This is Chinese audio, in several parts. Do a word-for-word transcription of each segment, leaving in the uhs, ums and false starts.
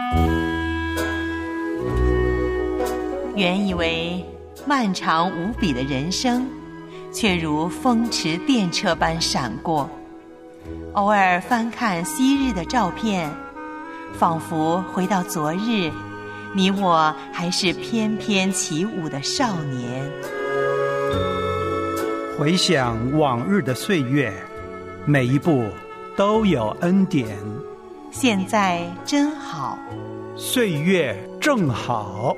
原以为漫长无比的人生，却如风驰电掣般闪过。偶尔翻看昔日的照片，仿佛回到昨日，你我还是翩翩起舞的少年。 回想往日的岁月，每一步都有恩典。 现在真好， 岁月正好。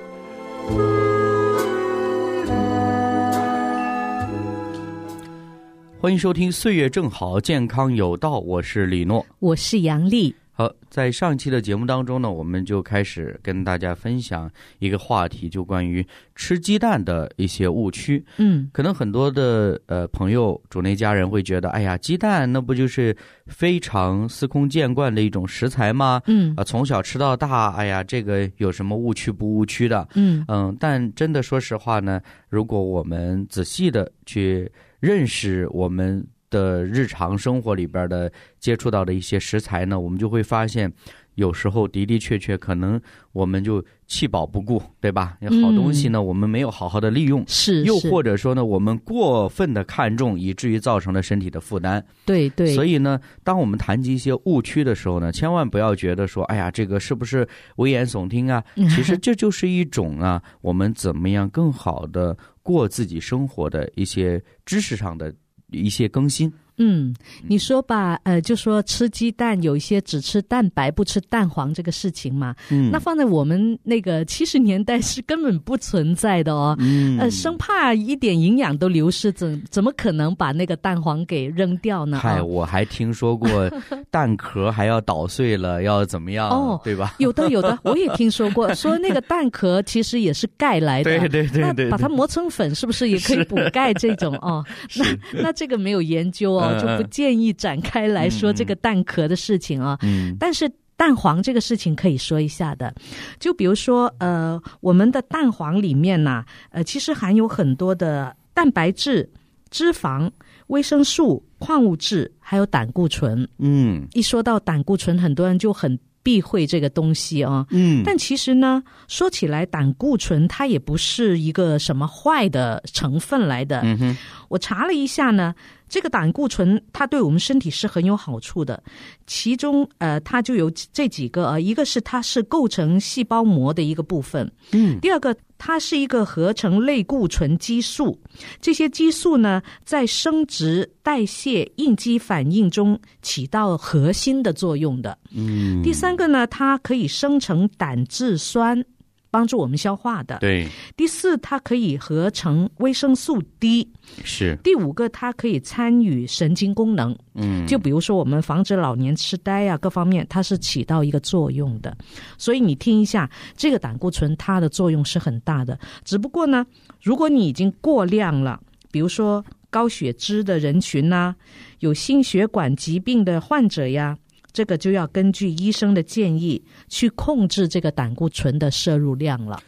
欢迎收听岁月正好，健康有道，我是李诺， 我是杨丽。 好，在上期的节目当中呢，我们就开始跟大家分享一个话题，就关于吃鸡蛋的一些误区。嗯，可能很多的呃朋友主内家人会觉得，哎呀，鸡蛋那不就是非常司空见惯的一种食材吗？嗯，啊、呃，从小吃到大，哎呀，这个有什么误区不误区的？嗯嗯，但真的说实话呢，如果我们仔细的去认识我们的日常生活里边的接触到的一些食材呢，我们就会发现有时候的的确确可能我们就弃保不顾，对吧？有好东西呢、嗯、我们没有好好的利用， 是又或者说呢我们过分的看重，以至于造成了身体的负担。 对对， 所以呢当我们谈及一些误区的时候呢，千万不要觉得说哎呀这个是不是危言耸听啊，其实这就是一种啊我们怎么样更好的过自己生活的一些知识上的一些更新。 嗯，你说吧，呃，就说吃鸡蛋有一些只吃蛋白不吃蛋黄这个事情嘛，嗯，那放在我们那个七十年代是根本不存在的哦，嗯，呃，生怕一点营养都流失，怎怎么可能把那个蛋黄给扔掉呢？ 嗨，我还听说过蛋壳还要捣碎了要怎么样，哦，对吧？ 有的有的，我也听说过，说那个蛋壳其实也是钙来的， 对对对 对, 对， 那把它磨成粉是不是也可以补钙这种哦？那那这个没有研究哦。就不建议展开来说这个蛋壳的事情啊、嗯，但是蛋黄这个事情可以说一下的。就比如说呃，我们的蛋黄里面呢、啊，呃，其实含有很多的蛋白质、脂肪、维生素、矿物质，还有胆固醇。嗯，一说到胆固醇，很多人就很避讳这个东西啊，嗯，但其实呢，说起来胆固醇它也不是一个什么坏的成分来的。嗯哼，我查了一下呢，这个胆固醇它对我们身体是很有好处的，其中呃它就有这几个啊，一个是它是构成细胞膜的一个部分，嗯，第二个它是一个合成类固醇激素，这些激素呢在生殖、代谢、应激反应中起到核心的作用的。嗯，第三个呢，它可以生成胆汁酸，帮助我们消化的。 对。 第四，它可以合成维生素 D。 是。 第五个，它可以参与神经功能。嗯。就比如说我们防止老年痴呆啊，各方面它是起到一个作用的。所以你听一下，这个胆固醇它的作用是很大的。只不过呢，如果你已经过量了，比如说高血脂的人群啊，有心血管疾病的患者呀，这个就要根据医生的建议去控制这个胆固醇的摄入量了。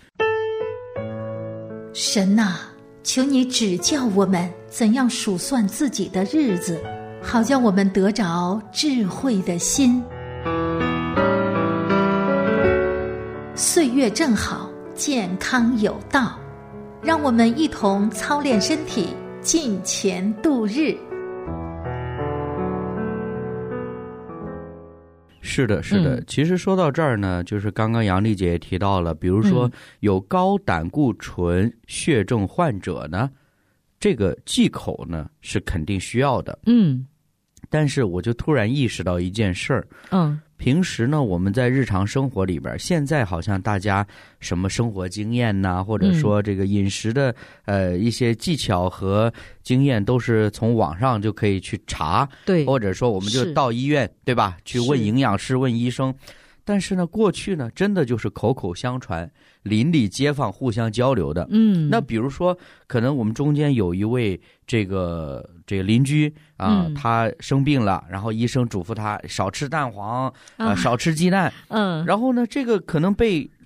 神啊，求你指教我们怎样数算自己的日子，好叫我们得着智慧的心。岁月正好，健康有道，让我们一同操练身体，尽前度日。 是的是的、嗯、其实说到这儿呢，就是刚刚杨丽姐也提到了，比如说有高胆固醇血症患者呢、嗯、这个忌口呢是肯定需要的。嗯，但是我就突然意识到一件事儿。嗯，平时呢我们在日常生活里边，现在好像大家什么生活经验呐、啊，或者说这个饮食的、嗯、呃一些技巧和经验都是从网上就可以去查，对，或者说我们就到医院，对吧，去问营养师问医生。但是呢过去呢真的就是口口相传，邻里街坊互相交流的。嗯，那比如说可能我们中间有一位这个这个邻居啊、呃嗯，他生病了，然后医生嘱咐他少吃蛋黄啊、呃，少吃鸡蛋。嗯，然后呢这个可能被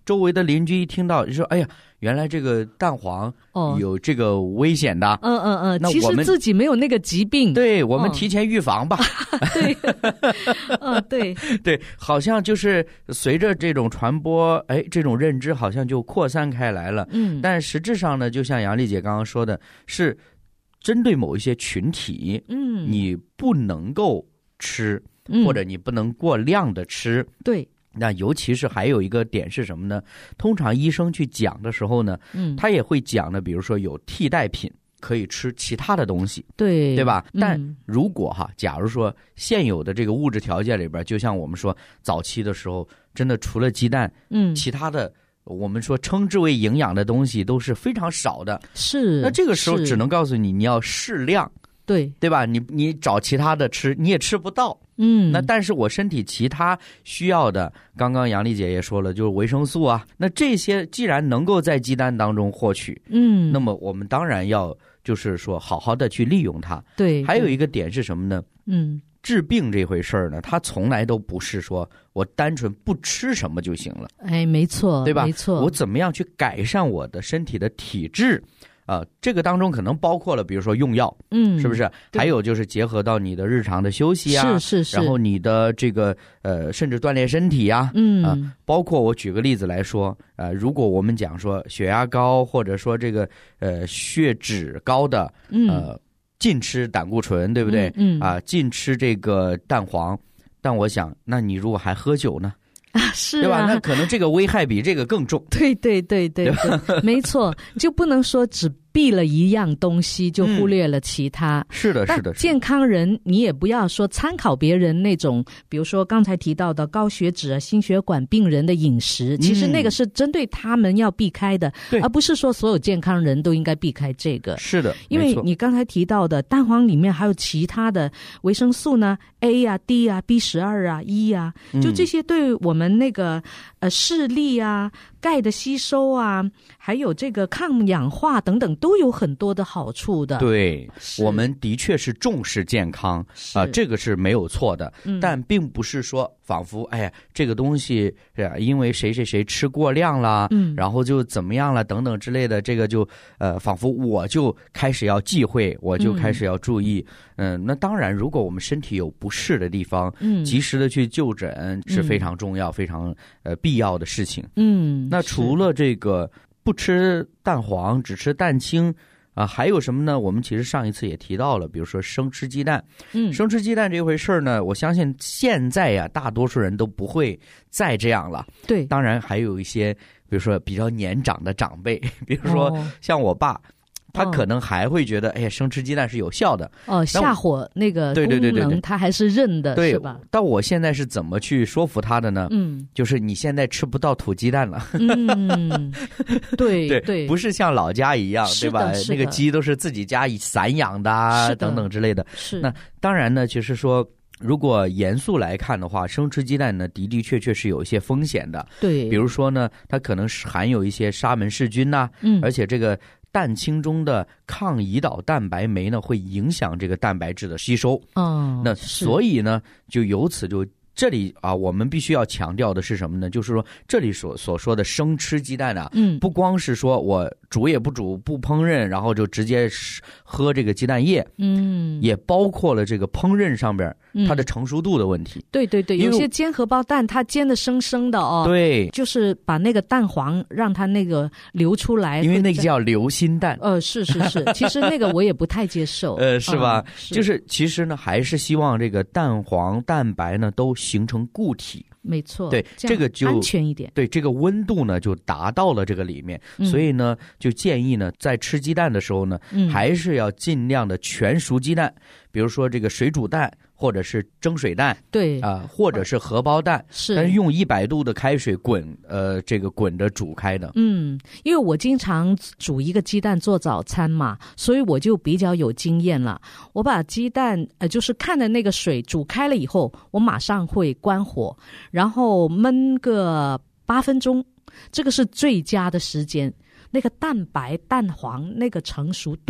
周围的邻居一听到就说，哎呀，原来这个蛋黄有这个危险的， 嗯嗯嗯， 那我们其实自己没有那个疾病， 对，我们提前预防吧。 对，嗯对对，好像就是随着这种传播，哎，这种认知好像就扩散开来了。 嗯， 但实质上呢，就像杨丽姐刚刚说的，是针对某一些群体， 嗯， 你不能够吃， 嗯或者你不能过量的吃。 对， 那尤其是还有一个点是什么呢？通常医生去讲的时候呢， 嗯， 他也会讲的，比如说有替代品，可以吃其他的东西， 对， 对吧？ 嗯、 但如果哈，假如说现有的这个物质条件里边，就像我们说早期的时候，真的除了鸡蛋， 嗯， 其他的我们说称之为营养的东西都是非常少的。 是， 那这个时候是只能告诉你，你要适量。 对对吧？你你找其他的吃，你也吃不到。 嗯， 那但是我身体其他需要的，刚刚杨丽姐也说了，就是维生素啊。那这些既然能够在鸡蛋当中获取， 嗯， 那么我们当然要就是说好好的去利用它。 对， 还有一个点是什么呢？ 嗯， 治病这回事儿呢，它从来都不是说我单纯不吃什么就行了。 哎，没错， 对吧？ 没错， 我怎么样去改善我的身体的体质？啊、呃，这个当中可能包括了，比如说用药， 嗯， 是不是？还有就是结合到你的日常的休息啊， 是是是， 然后你的这个呃，甚至锻炼身体啊， 嗯啊、呃，包括我举个例子来说，呃，如果我们讲说血压高，或者说这个呃血脂高的，呃，禁吃胆固醇，对不对？ 嗯啊、呃，禁吃这个蛋黄，但我想，那你如果还喝酒呢？ 啊，是啊， 对吧？那可能这个危害比这个更重。 对对对对对，没错，就不能说只避了一样东西就忽略了其他。 嗯、是的，是的。 健康人你也不要说参考别人那种，比如说刚才提到的高血脂啊、心血管病人的饮食，其实那个是针对他们要避开的， 嗯、 而不是说所有健康人都应该避开这个。 是的， 因为你刚才提到的蛋黄里面还有其他的维生素呢 ，A 啊、D 啊、B 十二啊、E 啊，就这些对我们那个呃视力啊、钙的吸收啊，还有这个抗氧化等等，都有很多的好处的。 对，我们的确是重视健康啊、呃，这个是没有错的、嗯，但并不是说仿佛哎呀这个东西是、啊、因为谁谁谁吃过量了，嗯，然后就怎么样了等等之类的，这个就呃仿佛我就开始要忌讳，我就开始要注意。嗯、呃，那当然，如果我们身体有不适的地方，嗯，及时的去就诊是非常重要、嗯、非常呃必要的事情。 嗯， 那除了这个不吃蛋黄，只吃蛋清。啊，还有什么呢？我们其实上一次也提到了，比如说生吃鸡蛋。 嗯， 生吃鸡蛋这回事儿呢，我相信现在呀，大多数人都不会再这样了。 对， 当然还有一些，比如说比较年长的长辈，比如说像我爸。哦，他可能还会觉得，哎呀，生吃鸡蛋是有效的哦，下火那个功能他还是认的， 对， 是吧？ 但我现在是怎么去说服他的呢？ 嗯， 就是你现在吃不到土鸡蛋了。 嗯，对对对， 不是像老家一样，对吧？那个鸡都是自己家散养的啊，等等之类的。 是。 那当然呢，就是说。如果严肃来看的话，生吃鸡蛋呢的的确确是有一些风险的。 对， 比如说呢，它可能是含有一些沙门氏菌呐、啊， 嗯， 而且这个蛋清中的抗胰岛蛋白酶呢，会影响这个蛋白质的吸收。 哦， 那所以呢，就由此就。这里啊，我们必须要强调的是什么呢？就是说，这里所所说的生吃鸡蛋啊， 嗯， 不光是说我煮也不煮、不烹饪，然后就直接喝这个鸡蛋液， 嗯， 也包括了这个烹饪上边它的成熟度的问题。 嗯、对对对，有些煎荷包蛋它煎的生生的哦， 对， 就是把那个蛋黄让它那个流出来， 因为那个叫流心蛋。 呃，是是是，其实那个我也不太接受， 呃，是吧？ 嗯、是就是其实呢，还是希望这个蛋黄、蛋白呢都形成固体。 没错， 对，这个就安全一点。 对，这个温度呢就达到了这个里面， 嗯、 所以呢就建议呢在吃鸡蛋的时候呢， 嗯、 还是要尽量的全熟鸡蛋，比如说这个水煮蛋。或者是蒸水蛋， 对啊、呃，或者是荷包蛋， 是， 但是用一百度的开水滚，呃，这个滚着煮开的。 嗯，因为我经常煮一个鸡蛋做早餐嘛，所以我就比较有经验了。我把鸡蛋，呃，就是看的那个水煮开了以后，我马上会关火，然后焖个八分钟，这个是最佳的时间。那个蛋白蛋黄那个成熟度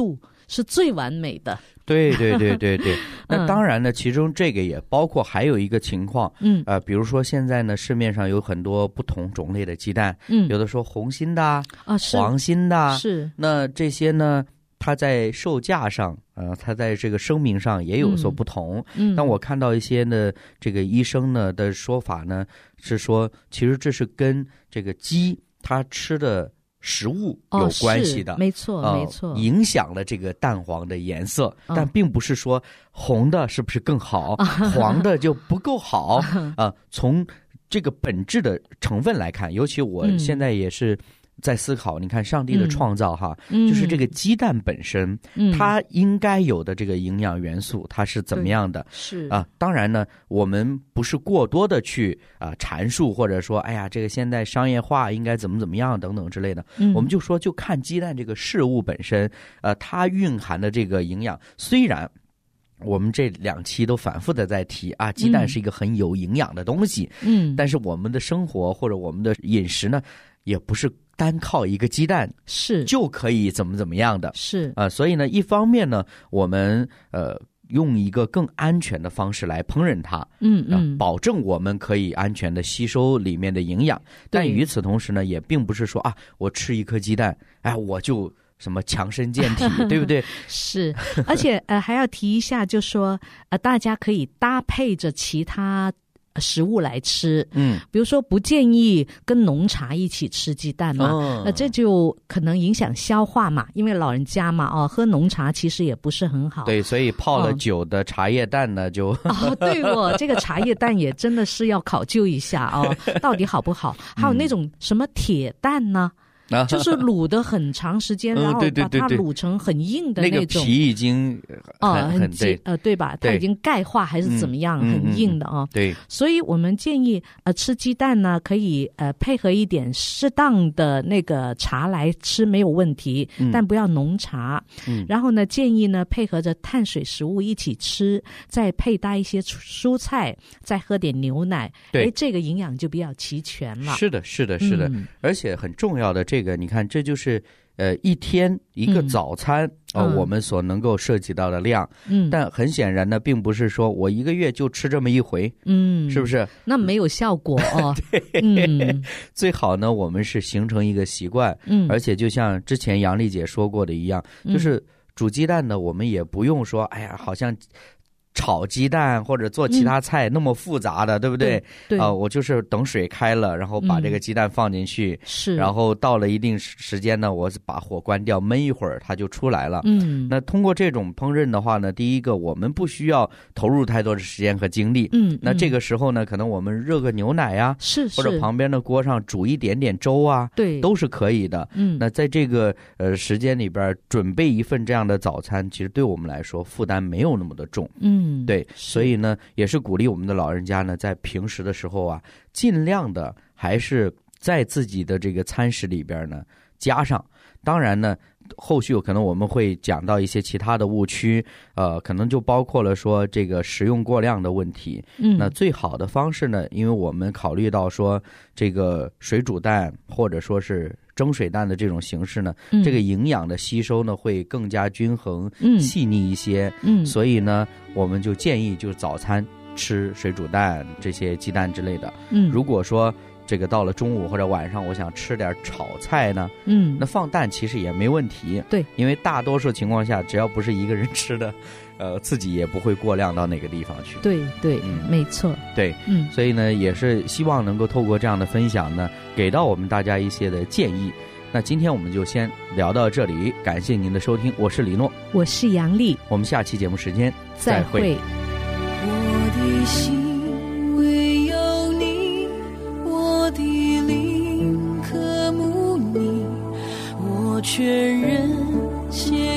是最完美的。 对对对对对，那当然呢，其中这个也包括还有一个情况，嗯，呃，比如说现在呢，市面上有很多不同种类的鸡蛋，嗯，有的说红心的啊，黄心的， 是， 那这些呢，它在售价上，呃，它在这个声明上也有所不同。嗯，但我看到一些呢，这个医生呢的说法呢，是说其实这是跟这个鸡它吃的食物有关系的， 哦、没错、呃、没错， 影响了这个蛋黄的颜色，哦、但并不是说红的是不是更好，哦、黄的就不够好啊、呃。从这个本质的成分来看，尤其我现在也是在思考，你看上帝的创造哈，嗯、就是这个鸡蛋本身，嗯、它应该有的这个营养元素，它是怎么样的？ 是啊，当然呢，我们不是过多的去啊、呃、阐述，或者说，哎呀，这个现在商业化应该怎么怎么样等等之类的，嗯、我们就说，就看鸡蛋这个事物本身，呃，它蕴含的这个营养，虽然我们这两期都反复的在提啊，鸡蛋是一个很有营养的东西，嗯，但是我们的生活或者我们的饮食呢，也不是单靠一个鸡蛋是就可以怎么怎么样的， 是啊、呃，所以呢，一方面呢，我们呃用一个更安全的方式来烹饪它，嗯嗯、呃，保证我们可以安全的吸收里面的营养，但与此同时呢，也并不是说啊，我吃一颗鸡蛋，哎，我就什么强身健体，对不对？ 是，而且呃还要提一下，就说呃大家可以搭配着其他食物来吃，嗯，比如说不建议跟浓茶一起吃鸡蛋嘛，哦、那这就可能影响消化嘛，因为老人家嘛，哦，喝浓茶其实也不是很好， 对，所以泡了酒的茶叶蛋呢，哦、就哦，对哦，这个茶叶蛋也真的是要考究一下哦，到底好不好？还有那种什么铁蛋呢？就是卤的很长时间，然后把它卤成很硬的那种， 那个皮已经呃很对呃对吧？它已经钙化还是怎么样， 嗯、 很硬的啊、哦。 对， 所以我们建议呃吃鸡蛋呢，可以呃配合一点适当的那个茶来吃没有问题，嗯、但不要浓茶。嗯，然后呢，建议呢配合着碳水食物一起吃，再配搭一些蔬菜，再喝点牛奶， 对， 这个营养就比较齐全了。 是的，是的，是的，嗯、而且很重要的这个。这个你看，这就是呃一天一个早餐、嗯、呃、嗯、我们所能够涉及到的量，嗯，但很显然呢，并不是说我一个月就吃这么一回，嗯，是不是？ 那没有效果哦。 对，嗯，最好呢，我们是形成一个习惯，嗯，而且就像之前杨丽姐说过的一样，就是煮鸡蛋呢，我们也不用说，哎呀，好像炒鸡蛋或者做其他菜那么复杂的，嗯、对不对？ 对啊、呃，我就是等水开了，然后把这个鸡蛋放进去， 是、嗯， 然后到了一定时间呢，我把火关掉，焖一会儿，它就出来了。嗯，那通过这种烹饪的话呢，第一个我们不需要投入太多的时间和精力。嗯，那这个时候呢，可能我们热个牛奶呀、啊， 是， 或者旁边的锅上煮一点点粥啊， 对， 都是可以的。嗯，那在这个呃时间里边准备一份这样的早餐，其实对我们来说负担没有那么的重。嗯。嗯，对，所以呢，也是鼓励我们的老人家呢，在平时的时候啊，尽量的还是在自己的这个餐食里边呢加上。当然呢，后续可能我们会讲到一些其他的误区，呃，可能就包括了说这个食用过量的问题。嗯，那最好的方式呢，因为我们考虑到说这个水煮蛋或者说是蒸水蛋的这种形式呢，嗯、这个营养的吸收呢会更加均衡、嗯、细腻一些。嗯，所以呢，我们就建议就早餐吃水煮蛋这些鸡蛋之类的。嗯，如果说这个到了中午或者晚上，我想吃点炒菜呢，嗯，那放蛋其实也没问题。 对， 因为大多数情况下，只要不是一个人吃的，呃，自己也不会过量到那个地方去。 对对，嗯，没错。 对，嗯，所以呢，也是希望能够透过这样的分享呢，给到我们大家一些的建议。那今天我们就先聊到这里，感谢您的收听，我是李诺， 我是杨丽， 我们下期节目时间再会。 我的心唯有你，我的灵渴慕你，我全人献